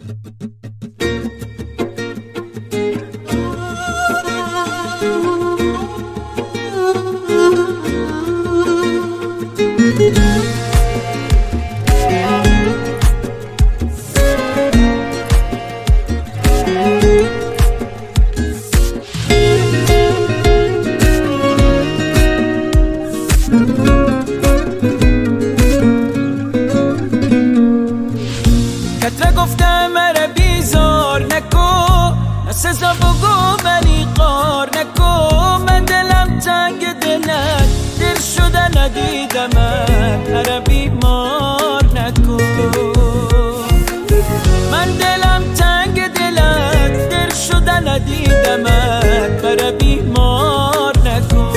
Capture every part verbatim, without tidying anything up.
کتره گفته مره بیزار نکو نسزا بگو منی قار نکو من دلم تنگ دلت دل شده ندیدمت هر بیمار نکو من دلم تنگ دلت دل شده ندیدمت هر بیمار نکو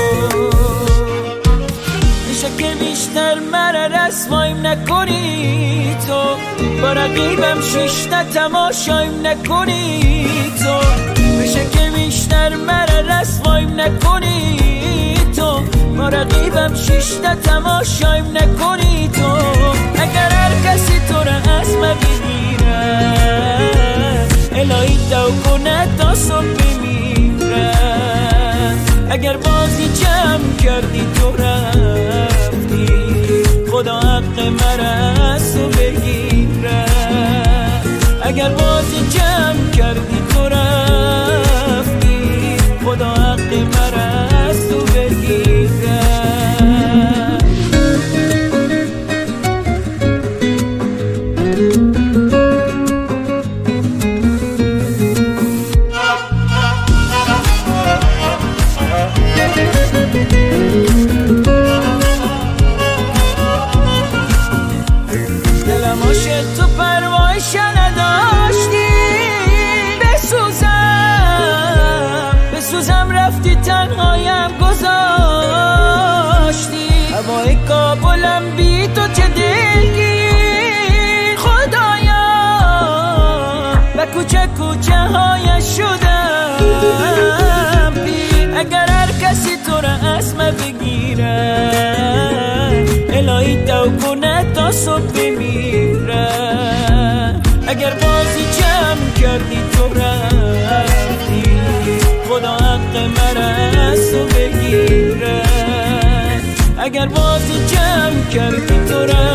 میشه که بیشتر مره رسوایم نکنی تو با رقیبم شیشته تماشایم نکنی تو میشه که بیشتر مره رسوایم نکنی تو با رقیبم شیشته تماشایم نکنی تو اگر هر کسی تو را از من بگیره الهی دو کنه تا صبح بمیره اگر بازی جمع کردی تو رفتی خدا حق مرا از تو بگیره اگر بازی جمع کردی تو رفتی خدا حق مرا از تو بگیره تو پروایش نداشتی بسوزم بسوزم رفتی تنهایم گذاشتی هوای کابلم بی تو چه دلگیر خدایا و کوچه کوچه های شدم بی اگر هر کسی تو را از من بگیره الهی دو کنه تا صبح بمیره اگر بازی جمع کردی تو رفتی خدا حق مرا از تو بگیره اگر بازی جمع کردی تو رفتی